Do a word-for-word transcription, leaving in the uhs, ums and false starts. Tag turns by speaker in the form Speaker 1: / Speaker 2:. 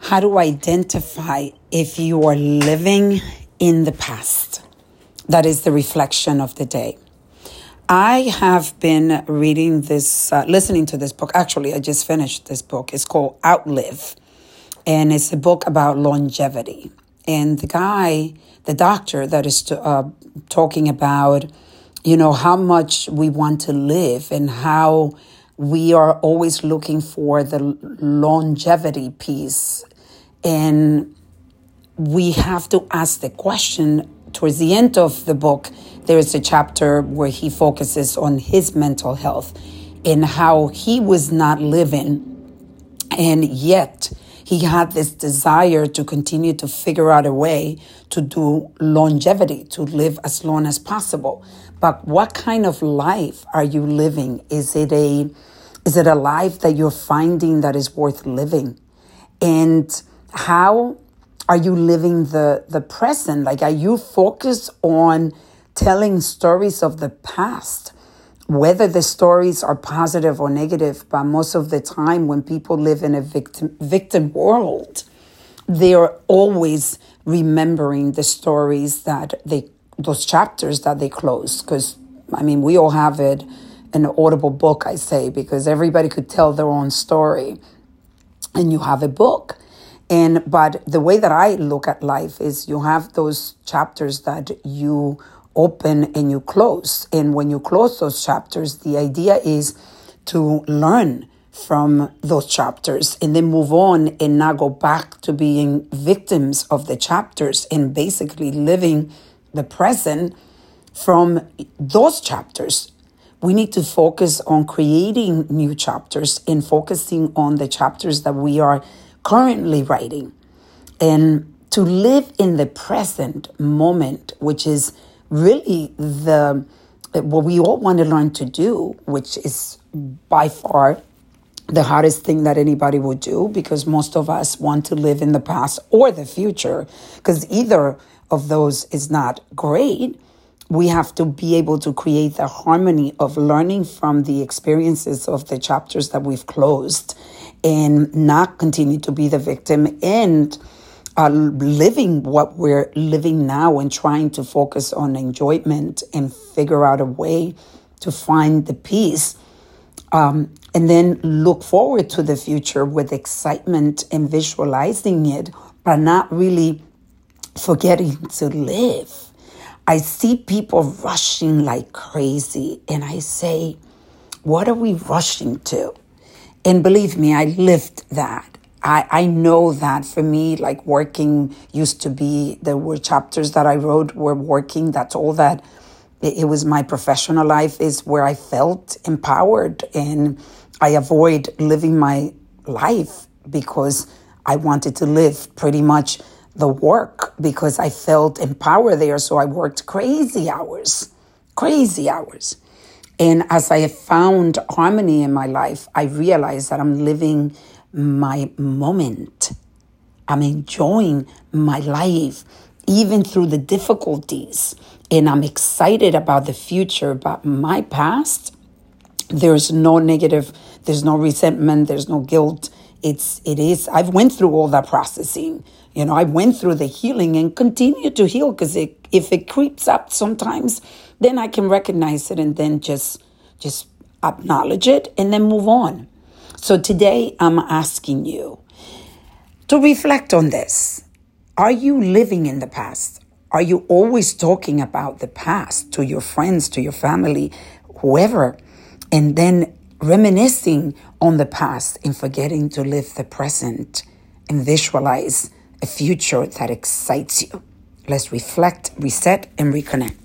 Speaker 1: how to identify if you are living in the past. That is the reflection of the day. I have been reading this, uh, listening to this book. Actually, I just finished this book. It's called Outlive. And it's a book about longevity. And the guy, the doctor that is uh, talking about, you know, how much we want to live and how we are always looking for the longevity piece. And we have to ask the question. Towards the end of the book, there is a chapter where he focuses on his mental health and how he was not living, and yet he had this desire to continue to figure out a way to do longevity, to live as long as possible. But what kind of life are you living? Is it a is it a life that you're finding that is worth living? And how are you living the, the present? Like, are you focused on telling stories of the past? Whether the stories are positive or negative, but most of the time when people live in a victim victim world, they are always remembering the stories that they, those chapters that they close. Because, I mean, we all have it, an audible book, I say, because everybody could tell their own story. And you have a book. And but the way that I look at life is you have those chapters that you open and you close. And when you close those chapters, the idea is to learn from those chapters and then move on and not go back to being victims of the chapters and basically living the present from those chapters. We need to focus on creating new chapters and focusing on the chapters that we are currently writing, and to live in the present moment, which is really the what we all want to learn to do, which is by far the hardest thing that anybody would do, because most of us want to live in the past or the future, because either of those is not great. We have to be able to create the harmony of learning from the experiences of the chapters that we've closed and not continue to be the victim, and uh, living what we're living now and trying to focus on enjoyment and figure out a way to find the peace. Um, and then look forward to the future with excitement and visualizing it, but not really forgetting to live. I see people rushing like crazy, and I say, what are we rushing to? And believe me, I lived that. I, I know that for me, like working used to be, there were chapters that I wrote were working. That's all that it, it was. My professional life is where I felt empowered, and I avoid living my life because I wanted to live pretty much the work because I felt empowered there. So I worked crazy hours, crazy hours. And as I found harmony in my life, I realized that I'm living my moment. I'm enjoying my life, even through the difficulties. And I'm excited about the future. But my past, there's no negative, there's no resentment, there's no guilt. It's, it is, I've went through all that processing. You know, I went through the healing and continue to heal, because it, if it creeps up sometimes, then I can recognize it and then just, just acknowledge it and then move on. So today I'm asking you to reflect on this. Are you living in the past? Are you always talking about the past to your friends, to your family, whoever, and then reminiscing on the past and forgetting to live the present and visualize a future that excites you? Let's reflect, reset, and reconnect.